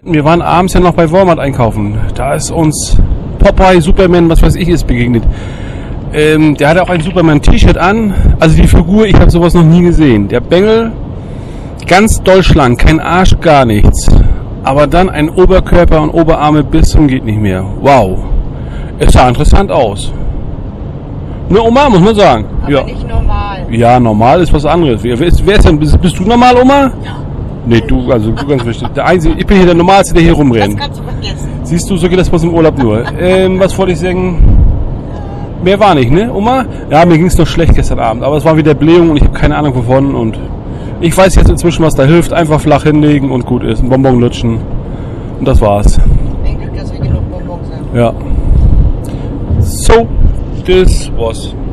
Wir waren abends ja noch bei Walmart einkaufen. Da ist uns Popeye, Superman, was weiß ich, ist begegnet. Der hatte auch ein Superman-T-Shirt an. Also die Figur, ich habe sowas noch nie gesehen. Der Bengel, ganz doll schlank, kein Arsch, gar nichts. Aber dann ein Oberkörper und Oberarme bis zum geht nicht mehr. Wow. Es sah interessant aus. Ne, Oma, muss man sagen. Aber ja. nicht normal. Ja, normal ist was anderes. Wer ist denn? Bist du normal, Oma? Ja. Nee, du ganz wichtig. Der Einzige, ich bin hier der Normalste, der hier rumrennt. Das kannst du vergessen. Siehst du, so geht das bloß im Urlaub nur. Was wollte ich sagen? Mehr war nicht, ne, Oma? Ja, mir ging es noch schlecht gestern Abend, aber es war wieder Blähung und ich habe keine Ahnung wovon und ich weiß jetzt inzwischen, was da hilft. Einfach flach hinlegen und gut ist. Ein Bonbon lutschen und das war's. Denke, dass wir genug Bonbons haben. Ja. So, this was